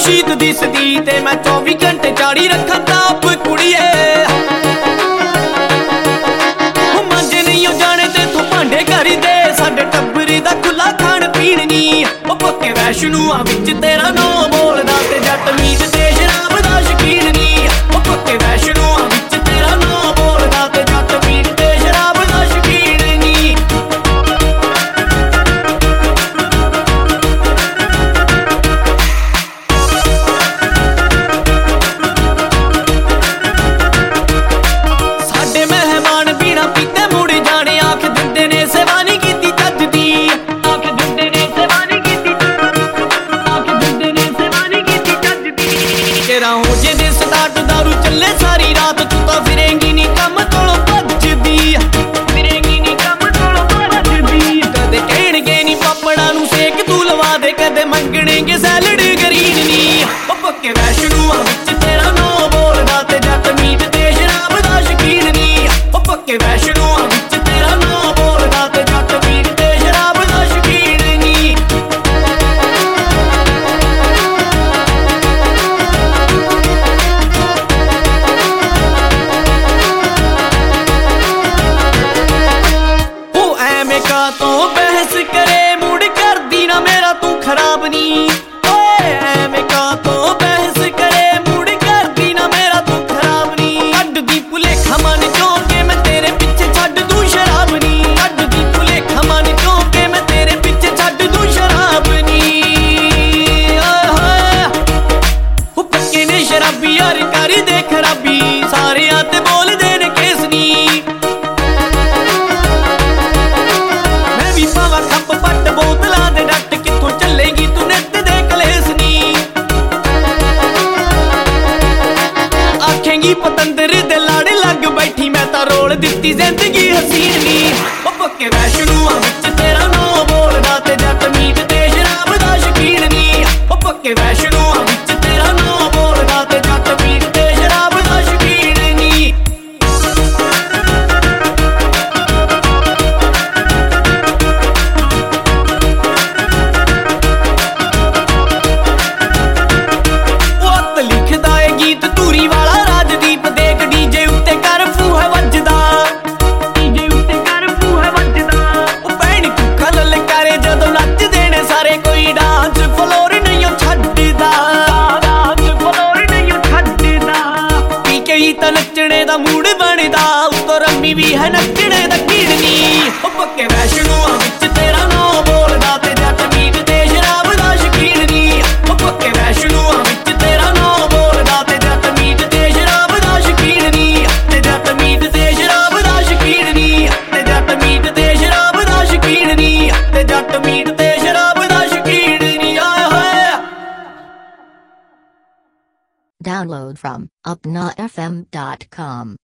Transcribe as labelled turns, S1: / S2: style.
S1: शीत दिसदी ते मैं 24 घंटे चाड़ी रखा ताप कुड़िए मांजे नहीं जाने ते तू भांडे करी दे साडे टब्बरी दा खुला खाण पीण नी ओ पक्के वैष्णुआ विच तेरा नो बोलदा ते जट मीत ते शराब दा शकीन नी ओ पक्के वैष्णुआ विच तेरा नो बोलदा ते जट मीत ते शराब दा शकीन नी दारू चले सारी रात तू तो फिरेंगी नी कम तोलो भजदी फिरेंगी नी कम तोलो भजदी कदे कहणगे नी पापड़ा नू सेक तू लवा दे कदे मंगणेगे सैलड ग्रीन नी ओ पक्के वैष्णुआ विच तेरा नो बोलदा ते जट मीट ते शराब दा शकीन नी ओ पक्के वैष्णुआ विच तेरा नो बोलदा ते जट मीट ते शराब दा शकीन नी तो बहस करे मूड कर दी ना मेरा तू खराब नी ओए ऐवें का तो बहस करे मूड कर दी ना मेरा तू खराब नी कड्ड दी भुलेखा मन चों के मैं तेरे पिछे छड्ड दूं शराब नी कड्ड दी भुलेखा मन चों के मैं तेरे पिछे छड्ड दूं शराब नी ओए होए ओ पक्के ने शराबी यार कर दे खराबी सारे आते बोल दे ने केस नी खप पट बोतला दे डट किथों चलेगी तू नित दे कलेस नी आखेंगी पतंदर दे लाड़े लग बैठी मैं तां रोल दित्ती जिंदगी हसीन नी ओ पक्के वैष्णुआ विच तेरा नो बोलदा ते जट मीट ते शराब दा शकीन नी ओ पक्के वैष्णुआ विच तेरा नो बोलदा ते जट मीट ते शराब दा शकीन नी नचने दा मूड बनदा उत्तों रम्मी भी है नचने दा कीड़नी ओ पक्के वैष्णुआ विच तेरा नो बोलदा ते जट मीट ते शराब दा शकीन नी ओ पक्के वैष्णुआ विच तेरा नो बोलदा ते जट मीट ते शराब दा शकीन नी ते जट मीट ते शराब दा शकीन नी ते जट मीट ते शराब दा शकीन नी ते जट मीट ते शराब दा शकीन नी आए होए
S2: Download from upnafm.com